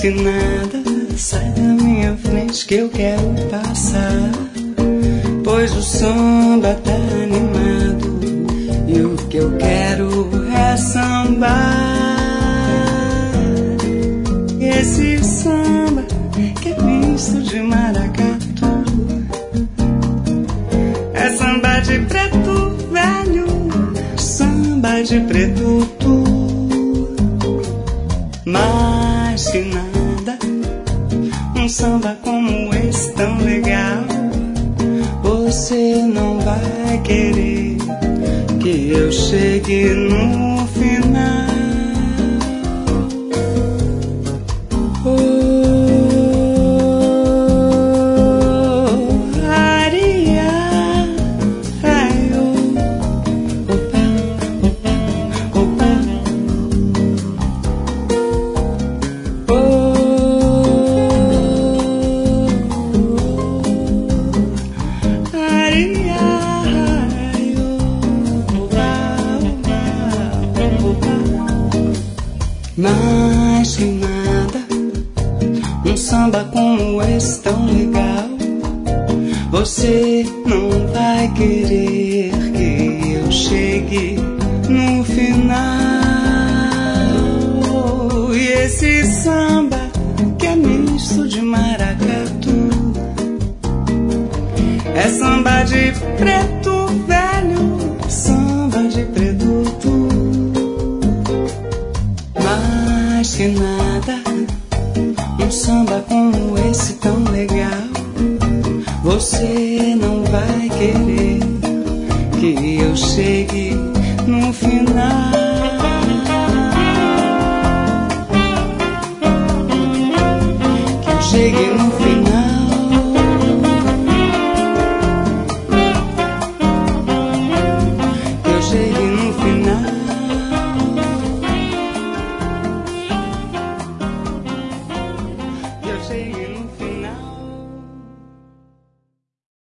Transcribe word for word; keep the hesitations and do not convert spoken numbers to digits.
que nada, sai da minha frente que eu quero passar. Pois o samba tá animado e o que eu quero é sambar. Esse samba que é misto de maracatu, é samba de preto velho, samba de preto tu. Mais que nada, um samba como esse tão legal, você não vai querer que eu chegue no final. Mais que nada, um samba como esse tão legal, você não vai querer que eu chegue no final. E esse samba que é misto de maracatu, é samba de preto velho, samba de preto tu. Mais que nada, um samba como esse tão legal, você não vai querer que eu chegue no final. Que eu chegue no final. Que eu chegue no final. Say